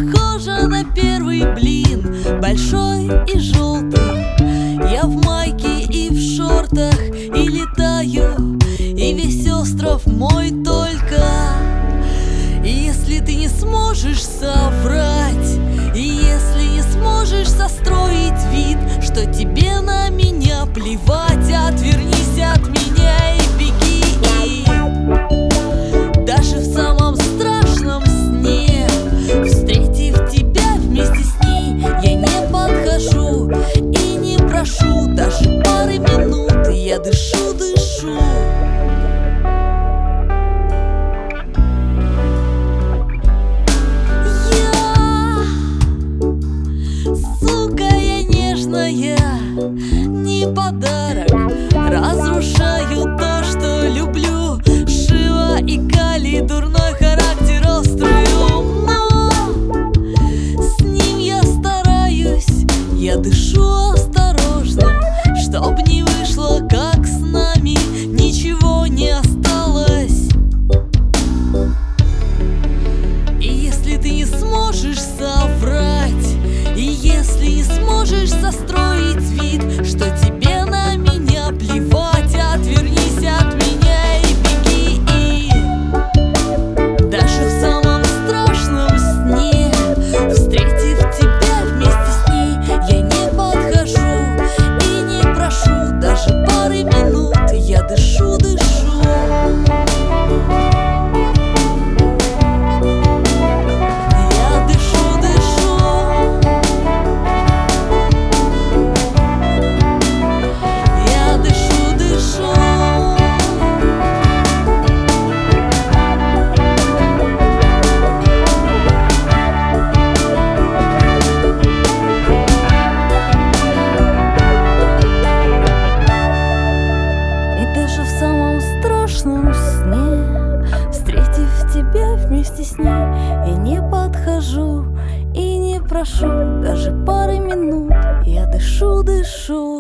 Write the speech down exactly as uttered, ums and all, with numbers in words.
похожа на первый блин, большой и желтый. Я в майке и в шортах, и летаю, и весь остров мой только. И если ты не сможешь соврать, и если не сможешь состроить вид, что тебе на меня плевать, отвернись от меня и беги. Даже в самом страшном сне, встретив тебя вместе с ней, я не подхожу и не прошу даже пары минут, и я дышу, дышу. Не подарок, разрушаю то, что люблю. Шива и Кали, дурной характер острую, но с ним я стараюсь, я дышу осторожно, чтоб не вышло, как с нами ничего не осталось. И если ты не сможешь соврать, и если не сможешь состроить вид, что тебе на меня плевать, отвернись от меня и беги. И даже в самом страшном сне, встретив тебя вместе с ней, я не подхожу и не прошу даже пары минут, и я дышу, дышу. Встретив тебя вместе с ней, я не подхожу и не прошу даже пары минут, я дышу, дышу.